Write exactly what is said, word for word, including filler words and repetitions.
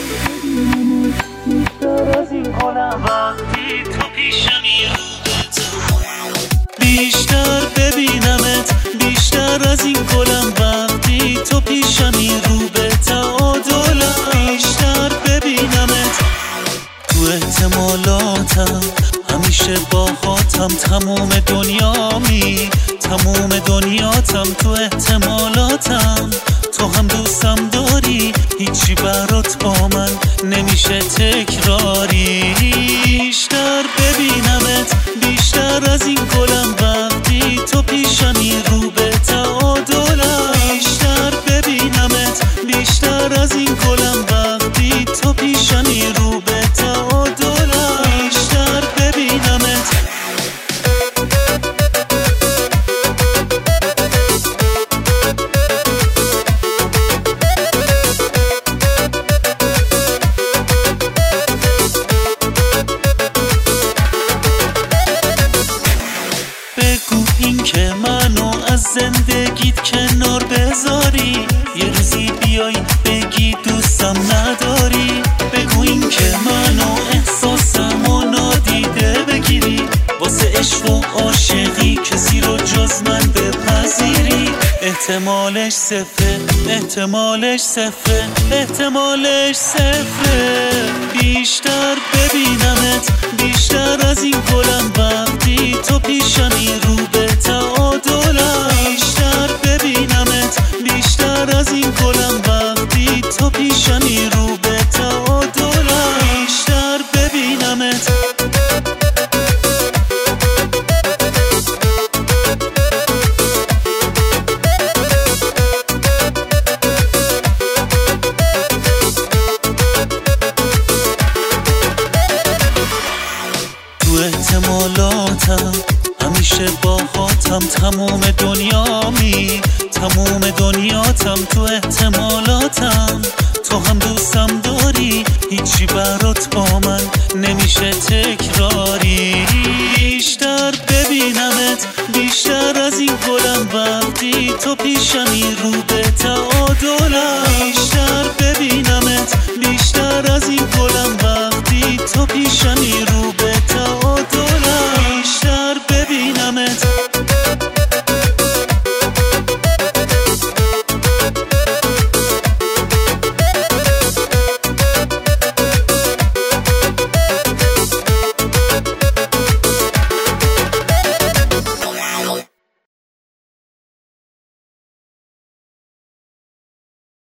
بیشتر از این کنم وقتی تو پیشمی، بیشتر ببینمت، بیشتر از این گلم وقتی تو پیشمی، رو به تعادلم. بیشتر ببینمت تو احتمالاتم، همیشه با خاطم تموم دنیامی، تموم دنیاتم تو احتمالاتم. تو هم دوستم داری، هیچی برات با من نمیشه تکراری. بیشتر ببینمت، بیشتر از این گلم وقتی تو پیشمی، رو به تعادلم. بیشتر ببینمت، بیشتر از این گلم وقتی تو پیشمی، رو به تعادلم. بیشتر ببینمت. بگو این که منو از زندگیت کنار بذاری، یه روزی بیای بگی دوستم نداری. بگو این که منو احساسمو نادیده بگیری، واسه عشق و عاشقی کسی رو جز من بپذیری. احتمالش صفره، احتمالش صفره، احتمالش صفره. بیشتر ببینمت، بیشتر از این گلم وقتی تو پیشمی، رو به تعادلم. بیشتر ببینمت، بیشتر از این گلم وقتی تو پیشمی، رو به تعادلم. بیشتر ببینمت. تو احتمالاتم، همیشه با خاطم تموم دنیامی، تموم دنیاتم تو احتمالاتم. تو هم دوستم داری، هیچی برات با من نمیشه